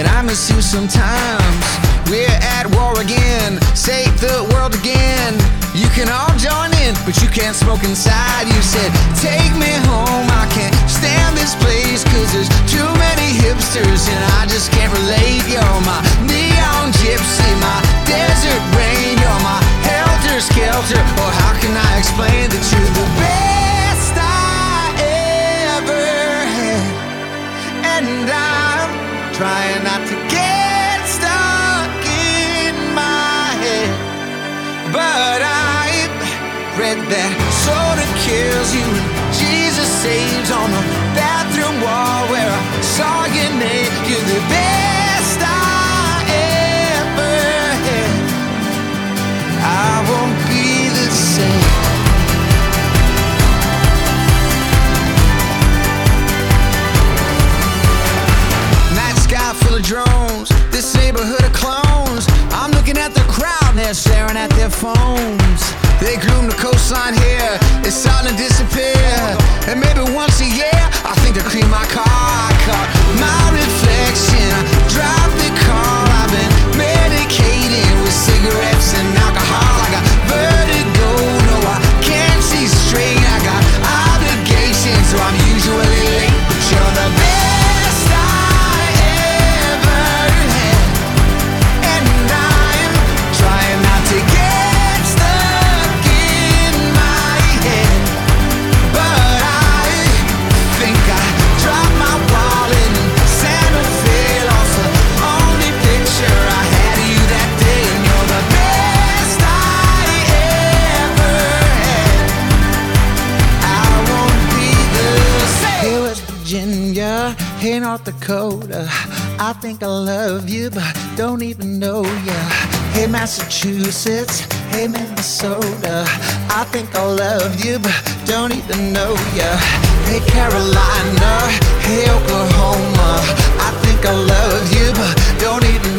and I miss you sometimes. We're at war again, save the world again. You can all join in, but you can't smoke inside. You said, take me home, I can't stand this place, 'cause there's too many hipsters and I just can't relate. You're my neon gypsy, my desert rain. You're my helter-skelter, or how can I explain that you're the best I ever had? And I'm trying not to get stuck in my head, but I read that soda kills you and Jesus saves on the bathroom wall where I saw your name. You're the best I ever had. I won't be the same. Night sky full of drones, this neighborhood of clones. I'm looking at the crowd and they're staring at their phones. They groom the coastline here, it's starting to disappear. And maybe once a year, I think to clean my car. I caught my reflection, I drive the car. I've been medicated with cigarettes and alcohol. I got vertigo, no I can't see straight. I got obligations, so I'm usually late. But you're the best I ever had, and I'm trying not to get stuck in my head. But I think I dropped my wallet and Santa Fe lost the only picture I had of you that day. And you're the best I ever had. I won't be the same. Hey West Virginia, hey North Dakota, I think I love you but don't even know ya. Hey Massachusetts, hey Minnesota, I think I love you but don't even know ya. Hey Carolina, hey Oklahoma, I think I love you but don't even